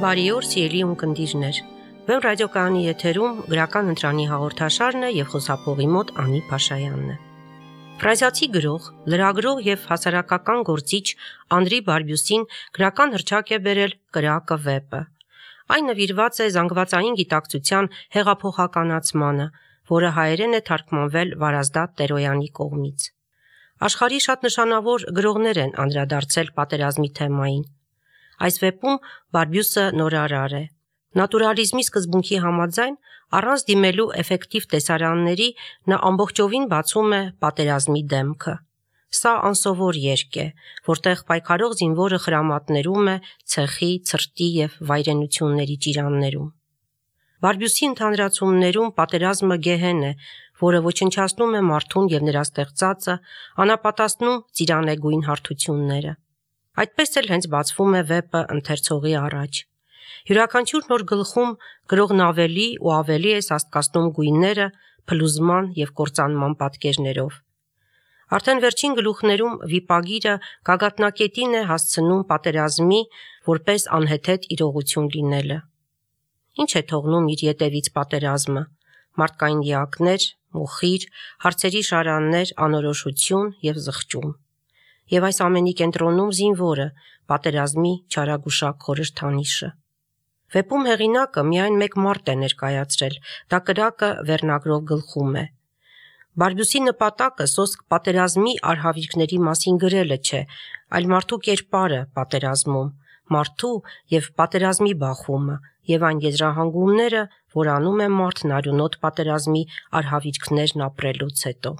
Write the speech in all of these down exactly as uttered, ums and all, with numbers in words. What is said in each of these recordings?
Բարի օր, սիրելի ունկնդիրներ։ Վեմ ռադիոկայանի եթերում գրական ընտրանի հաղորդաշարն է եւ խոսափողի մոտ Անի Փաշայանն է։ Ֆրանսիացի գրող, լրագրող եւ հասարակական գործիչ Անդրի Բարբյուսին գրական հրճակ է բերել Կրակը վեպը։ Այն նվիրված է զանգվածային գիտակցության հեղափոխականացմանը, որը հայերեն է թարգմանվել Վարազդատ Տերոյանի կողմից։ Աշխարհի շատ նշանավոր գրողներ են անդրադարձել պատերազմի թեմային։ Այս վեպում Բարբյուսը նորարար է։ Նատուրալիզմի սկզբունքի համաձայն, առանց դիմելու էֆեկտիվ տեսարանների, նա ամբողջովին բացում է պատերազմի դեմքը։ Սա անսովոր երկ է, որտեղ պայքարող զինվորը խրամատներում է ցեխի, ցրտի եւ վայրենությունների ճիրաններում։ Բարբյուսի ընդհանրացումներում պատերազմը գեհեն է, որը ոչնչացնում է մարդուն եւ նրա ստեղծածը, անապատասնում ծիրանեգույն հարթությունները։ Այդպես էլ հենց բացվում է վեպը ընթերցողի առաջ։ Յուրաքանչյուր նոր գլխում գրողն ավելի ու ավելի է սաստկացնում գույները փլուզման եւ կործանման պատկերներով։ Արդեն վերջին գլուխներում վիպագիրը գագաթնակետին է հասցնում պատերազմի որպես անհեթեթ իրողություն լինելը։ Ինչ է թողնում իր ետևից պատերազմը՝ մարդկային դիակներ, մոխիր, հարցերի շարաններ, անորոշություն եւ զղջում։ Եվ այս ամենի կենտրոնում զինվորը, պատերազմի չարագուշակ խորհրդանիշը։ Վեպում հեղինակը միայն մեկ մարդ է ներկայացրել, դա կրակը վերնագրով գլխում է։ Բարբյուսի նպատակը սոսկ պատերազմի արհավիրքների մասին գրելը չէ, այլ մարդու կերպարը պատերազմում, մարդու եւ պատերազմի բախումը եւ այն եզրահանգումները, որ անում է մարդն արյունոտ պատերազմի արհավիրքներն ապրելուց հետո։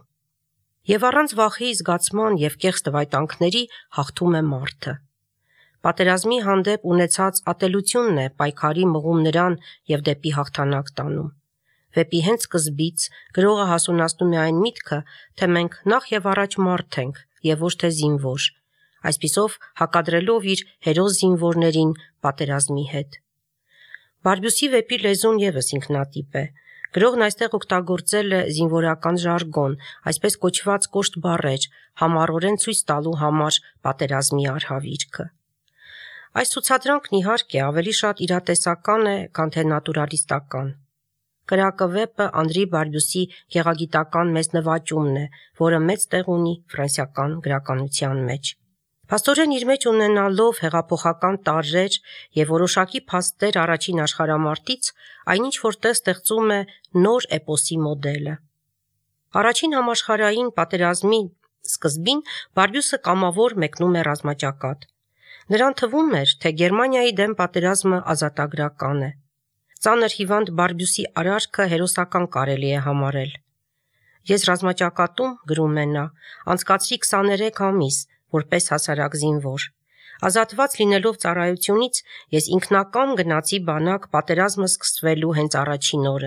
Եվ առանց վախի զգացման եւ կեղծ տվայտանքների հաղթում է մարդը։ Պատերազմի հանդեպ ունեցած ատելությունն է պայքարի մղում նրան եւ դեպի հաղթանակ տանում։ Վեպի հենց սկզբից գրողը հասունացնում է այն միտքը, թե մենք նախ եւ առաջ մարդ ենք եւ ոչ թե զինվոր, այսպիսով հակադրելով իր հերոս զինվորներին պատերազմի հետ։ Բարբյուսի վեպի լեզուն եւս ինքնատիպ է։ Գրողն այստեղ օգտագործել է զինվորական ժարգոն, այսպես կոչված կոշտ բառեր, համառորեն ցույց տալու համար պատերազմի արհավիրքը։ Այս ցուցադրանքն իհարկե ավելի շատ իրատեսական է, քան թե նատուրալիստական։ Կրակը վեպը Անդրի Բարբյուսի գեղագիտական մեծ նվաճումն է, որը մեծ տեղ ունի ֆրանսիական գրականության մեջ։ Փաստորեն իր մեջ ունենալով հեղափոխական տարրեր եւ որոշակի փաստեր առաջին աշխարհամարտից, այնինչ որտեղ ստեղծում է նոր էպոսի մոդելը։ Առաջին համաշխարհային պատերազմի սկզբին Բարբյուսը կամավոր մեկնում է ռազմաճակատ։ Նրան թվում էր, թե Գերմանիայի դեմ պատերազմը ազատագրական է։ Ծանր հիվանդ Բարբյուսի արարքը հերոսական կարելի է համարել։ Ես ռազմաճակատում, գրում է նա, անցկացրի քսաներեք ամիս, որպես հասարակ զինվոր։ Ազատված լինելով ծառայությունից, ես ինքնակամ գնացի բանակ պատերազմը սկսվելու հենց առաջին օրը։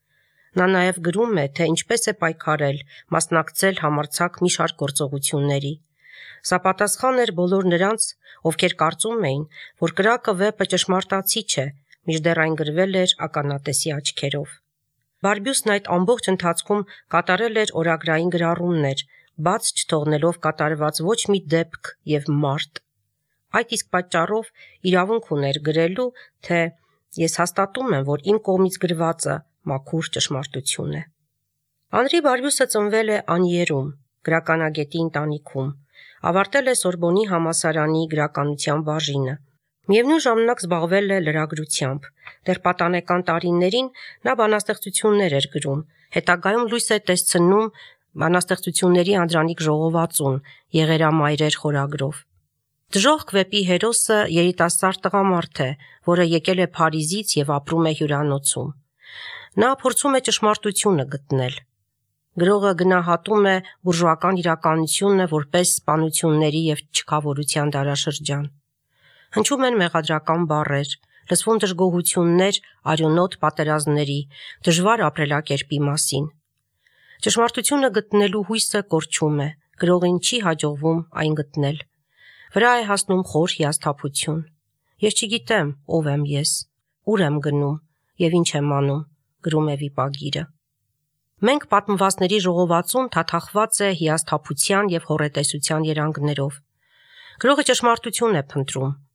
Նա նաև գրում է, թե ինչպես է պայքարել, մասնակցել համարձակ մի շարք գործողությունների։ Սա պատասխան էր բոլոր նրանց, ովքեր կարծում էին, որ կրակը վեպը ճշմարտացի չէ, մինչդեռ այն գրվել էր ականատեսի աչքերով։ Բարբյուսն այդ ամբողջ ընթացքում կատարել էր օրագրային գրառումներ, բաց չթողնելով կատարված ոչ մի դեպք եւ մարդ։ Այդ իսկ պատճառով իրավունք ուներ գրելու, թե ես հաստատում եմ, որ իմ կողմից գրվածը մաքուր ճշմարտություն է։ Անդրի Բարբյուսը ծնվել է Անիերում, գրականագետի ընտանիքում, ավարտել է Սորբոնի համալսարանի գրականության բաժինը։ Միևնույն ժամանակ զբաղվել է լրագրությամբ։ Դեռ պատանեկան տարիներին նա բանաստեղծություններ էր գրում, հետագայում լույս է տեսցնում բանաստեղծությունների անդրանիկ ժողովածուն Եղերամայրեր խորագրով։ Դժոխք վեպի հերոսը երիտասարդ տղամարդ է, որը եկել է Փարիզից եւ ապրում է հյուրանոցում։ Նա փորձում է ճշմարտությունը գտնել։ Գրողը գնահատում է բուրժուական իրականությունը որպես սպանությունների եւ չքավորության դարաշրջան։ Հնչում են մեղադրական բառեր, լսվում դժգոհություններ արյունոտ պատերազմների, դժվար ապրելակերպի մասին։ Ճշմարտությունը գտնելու հույսը կորչում է, գրողին չի հաջողվում այն գտնել։ Վրա է հասնում խոր հիասթափություն։ Ես չգիտեմ, ով եմ ես, ուր եմ գնում եւ ինչ եմ անում, գրում է վիպագիրը։ Մենք պատմվածների ժողովածուն թաթախված է հիասթափության եւ հոռետեսության երանգներով։ Գրողը ճշմարտություն է փնտրում։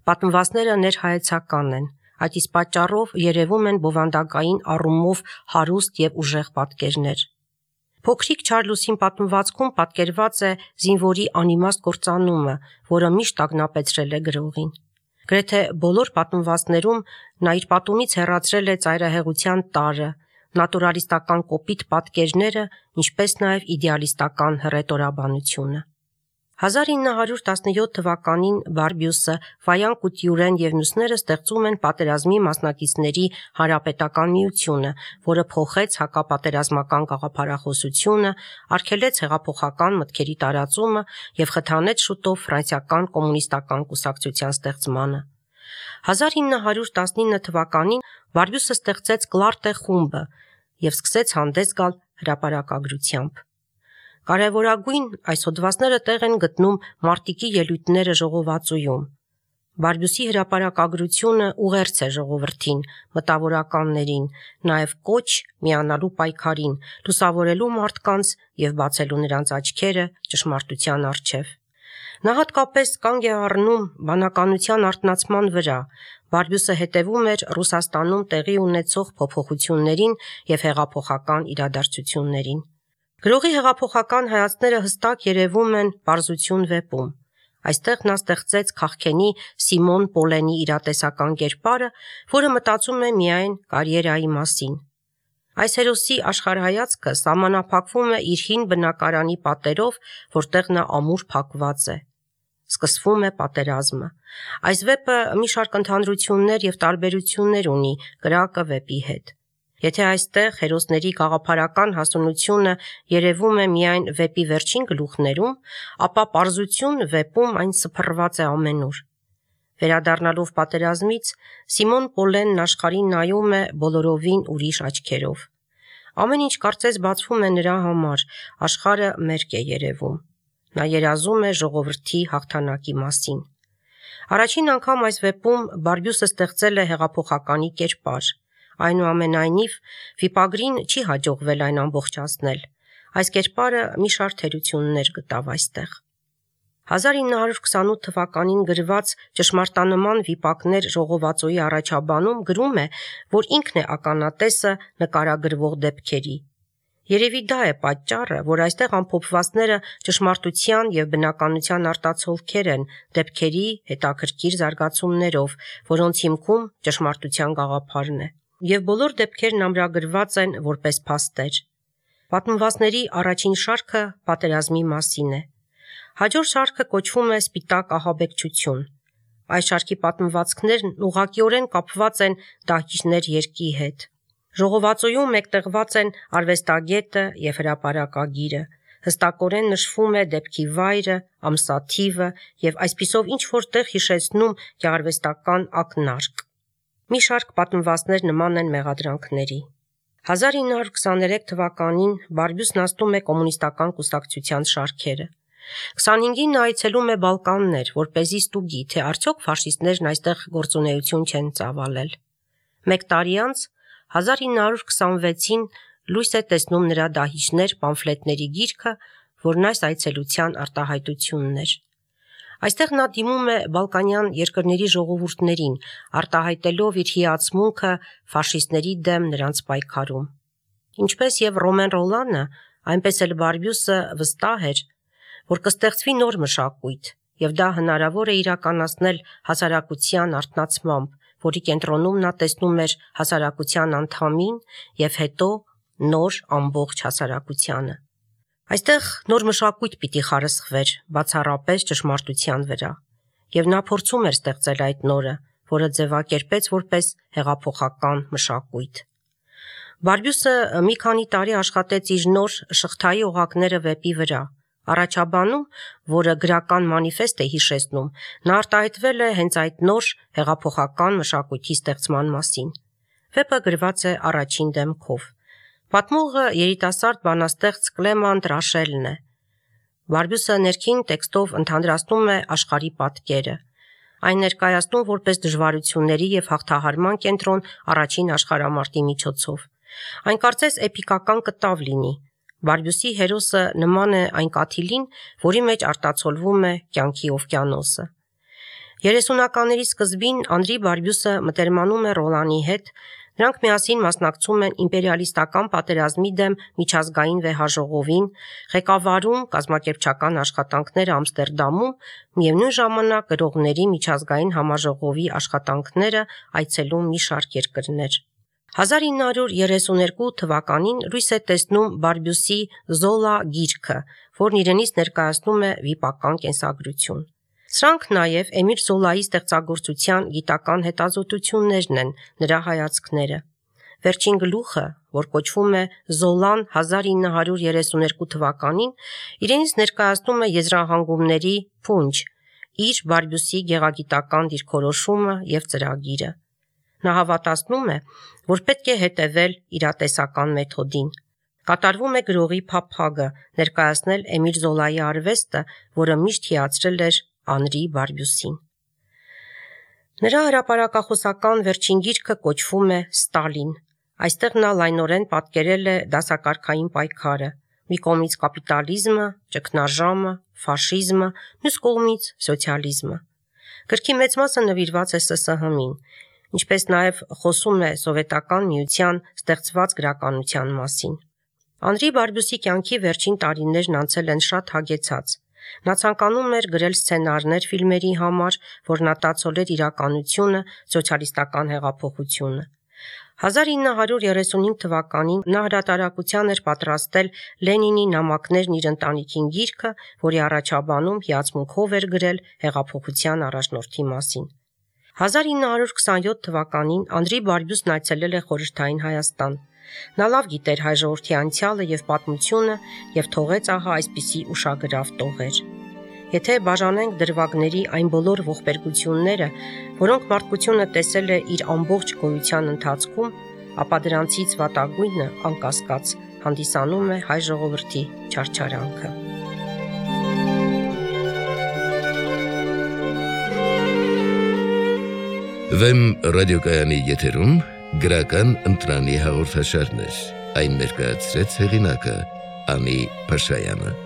Պատմվածները ներհայեցական են, այդ իսկ պատճառով երևում են բովանդակային առումով հարուստ եւ ուժեղ պատկերներ։ Փոքրիկ Չարլուսին պատմվածքում պատկերված է զինվորի անիմաստ կործանումը, որը միշտ ագնապեցրել է գրողին։ Գրեթե բոլոր պատմվածներում նա իր պատումից հեռացրել է ծայրահեղության տարրը, նատուրալիստական կոպիտ պատկերները, ինչպես նաև իդեալիստական հռետորաբանությունը։ հազար ինը հարյուր տասնյոթ թվականին Բարբյուսը, Ֆայան Կուտյուրեն եւ մյուսները ստեղծում են պատերազմի մասնակիցների հանրապետական միությունը, որը փոխեց հակապատերազմական գաղափարախոսությունը, արգելեց հեղափոխական մտքերի տարածումը եւ խթանեց շուտով ֆրանսիական կոմունիստական կուսակցության ստեղծմանը։ հազար ինը հարյուր տասնինը թվականին Բարբյուսը ստեղծեց Կլարտե խումբը եւ սկսեց հանդես գալ հրապարակագրությամբ։ Կարևորագույն այս հոդվածները տեղ են գտնում մարտիկի ելույթները ժողովածուում։ Բարբյուսի հրապարակագրությունը ուղերձ է ժողովրդին, մտավորականներին, նաև կոչ միանալու պայքարին, լուսավորելու մարդկանց եւ բացելու նրանց աչքերը ճշմարտության առջև։ Նա հատկապես կանգ է առնում բանականության արթնացման վրա։ Բարբյուսը հետևում էր Ռուսաստանում տեղի ունեցող փոփոխություններին եւ հեղափոխական իրադարձություններին։ Գրողի հեղափոխական հայացքները հստակ երևում են Պարզություն վեպում։ Այստեղ նա ստեղծեց քաղքենի Սիմոն Պոլենի իրատեսական կերպարը, որը մտածում է միայն կարիերայի մասին։ Այս հերոսի աշխարհայացքը սահմանափակվում է իր հին բնակարանի պատերով, որտեղ նա ամուր փակված է։ Սկսվում է պատերազմը։ Այս վեպը մի շարք ընդհանրություններ եւ տարբերություններ ունի կրակը վեպի հետ։ Եթե այստեղ հերոսների գաղափարական հասունությունը երևում է միայն վեպի վերջին գլուխներում, ապա պարզություն վեպում այն սփռված է ամենուր։ Վերադառնալով պատերազմից, Սիմոն Պոլենն աշխարհին նայում է բոլորովին ուրիշ աչքերով։ Ամեն ինչ կարծես բացվում է նրա համար, աշխարհը մերկ է երևում։ Նա երազում է ժողովրդի հաղթանակի մասին։ Առաջին անգամ այս վեպում Բարբյուսը ստեղծել է հեղափոխականի կերպար։ Այնուամենայնիվ, վիպագրին չի հաջողվել այն ամբողջացնել։ Այս կերպարը մի շարք թերություններ գտավ այստեղ։ հազար ինը հարյուր քսանութ թվականին գրված Ճշմարտանման վիպակներ ժողովածուի առաջաբանում գրում է, որ ինքն է ականատեսը նկարագրվող դեպքերի։ Երևի դա է պատճառը, որ այստեղ ամփոփվածները ճշմարտության եւ բնականության արտացոլքեր են դեպքերի հետաքրքիր զարգացումներով, որոնց հիմքում ճշմարտության գաղափարն է։ Եվ բոլոր դեպքերն ամրագրված են որպես փաստեր։ Պատմվածների առաջին շարքը պատերազմի մասին է։ Հաջորդ շարքը կոչվում է Սպիտակ ահաբեկչություն։ Այս շարքի պատմվածքներն ուղղակիորեն կապված են Դահիճներ երգի հետ։ Ժողովածուում մեկտեղված են արվեստագետը եւ հրապարակագիրը, հստակորեն նշվում է դեպքի վայրը, ամսաթիվը եւ այսպիսով ինչ որտեղ հիշեցնում գեղարվեստական ակնարկ։ Մի շարք պատմվածքներ նման են մեղադրանքների։ հազար ինը հարյուր քսաներեք թվականին Բարբյուսն աստում է կոմունիստական կուսակցության շարքերը։ քսանհինգին նա այցելում է Բալկաններ, որպեսզի ստուգի, թե արդյոք ֆաշիստներն այստեղ գործունեություն չեն ծավալել։ Մեկ տարի անց հազար ինը հարյուր քսանվեցին լույս է տեսնում նրա Դահիճներ պամֆլետների գիրքը, որն այս այցելության արտահայտությունն էր։ Այստեղ նա դիմում է բալկանյան երկրների ժողովուրդներին, արտահայտելով իր հիացմունքը ֆաշիստների դեմ նրանց պայքարում։ Ինչպես եւ Ռոմեն Ռոլանը, այնպես էլ Բարբյուսը վստահ էր, որ կստեղծվի նոր մշակույթ, եւ դա հնարավոր է իրականացնել հասարակության արթնացմամբ, որի կենտրոնում նա տեսնում էր հասարակության անդամին եւ հետո նոր ամբողջ հասարակությանը։ Այստեղ նոր մշակույթ պիտի խարսխվեր բացառապես ճշմարտության վրա, եւ նա փորձում էր ստեղծել այդ նորը, որը ձևակերպեց որպես հեղափոխական մշակույթ։ Բարբյուսը մի քանի տարի աշխատեց իր նոր շղթայի օղակները վեպի վրա։ Առաջաբանում, որը գրական մանիֆեստ է հիշեցնում, նա արտահայտվել է հենց այդ նոր հեղափոխական մշակույթի ստեղծման մասին։ Վեպը գրված է առաջին դեմքով։ Պատմողը երիտասարդ բանաստեղծ Կլեմանտ Ռաշելն է։ Բարբյուսը ներքին տեքստով ընդհանրացնում է աշխարհի պատկերը։ Այն ներկայացնում որպես դժվարությունների եւ հաղթահարման կենտրոն առաջին աշխարհամարտի միջոցով։ Այն կարծես էպիկական կտավ լինի։ Բարբյուսի հերոսը նման է այն կաթիլին, որի մեջ արտացոլվում է կյանքի օվկիանոսը։ երեսունականների սկզբին Անդրի Բարբյուսը մտերմանում է Ռոլանի հետ, նրանք միասին մասնակցում են իմպերիալիստական պատերազմի դեմ միջազգային վեհաժողովին, ղեկավարում կազմակերպչական աշխատանքները Ամստերդամում, միևնույն ժամանակ գրողների միջազգային համաժողովի աշխատանքները այցելում մի շարք երկրներ։ հազար ինը հարյուր երեսուներկու թվականին լույս է տեսնում Բարբյուսի Զոլա գիրքը, որն իրենից ներկայացնում է վիպական կենսագրություն։ Սրանք նաև Էմիլ Զոլայի ստեղծագործության գիտական հետազոտություններն են, նրա հայացքները։ Վերջին գլուխը, որ կոչվում է Զոլան հազար ինը հարյուր երեսուներկու թվականին, իրենից ներկայացնում է եզրահանգումների փունջ, իր Բարբյուսի գեղագիտական դիրքորոշումը և ծրագիրը։ Նա հավատացնում է, որ պետք է հետևել իրատեսական մեթոդին։ Կատարվում է գրողի փափագը, ներկայացնել Էմիլ Զոլայի արվեստը, որը միշտ հիացրել էր Անրի Բարբյուսին։ Նրա հրապարակախոսական վերջին գիրքը կոչվում է Ստալին։ Այստեղ նա լայնորեն պատկերել է դասակարգային պայքարը՝ մի կողմից կապիտալիզմը, ճգնաժամը, ֆաշիզմը, մյուս կողմից սոցիալիզմը։ Գրքի մեծ մասը նվիրված է ՍՍՀ-ին, ինչպես նաև խոսում է Սովետական Միության ստեղծված գրականության մասին։ Անրի Բարբյուսի կյանքի վերջին տարիներն անցել են շատ հագեցած։ Նա ցանկանում էր գրել սցենարներ ֆիլմերի համար, որնատացոլ էր իրականությունը, սոցիալիստական հեղափոխությունը։ հազար ինը հարյուր երեսունհինգ թվականին նա հրատարակության էր պատրաստել Լենինի նամակներն իր ընտանիքին գիրքը, որի առաջաբանում հիացմունքով էր գրել հեղափոխության առաջնորդի մասին։ հազար ինը հարյուր քսանյոթ թվականին Անդրի Բարբյուսն այցելել է Խորհրդային Հայաստան։ Նա լավ գիտեր հայ ժողովրդի անցյալը և պատմությունը և թողեց ահա այսպիսի ուշագրավ տողեր։ Եթե բաժանենք դրվագների այն բոլոր ողբերգությունները, որոնք մարդկությունը տեսել է իր ամբողջ գոյության ընթացքում, ապա դրանցից վատագույնը, անկասկած, հանդիսանում է հայ ժողովրդի չարչարանքը։ Վեմ ռադիոկայանի եթերում գրական ընտրանի հաղորդաշարներ, այն ներկայացրեց հեղինակը Անի Փաշայանը։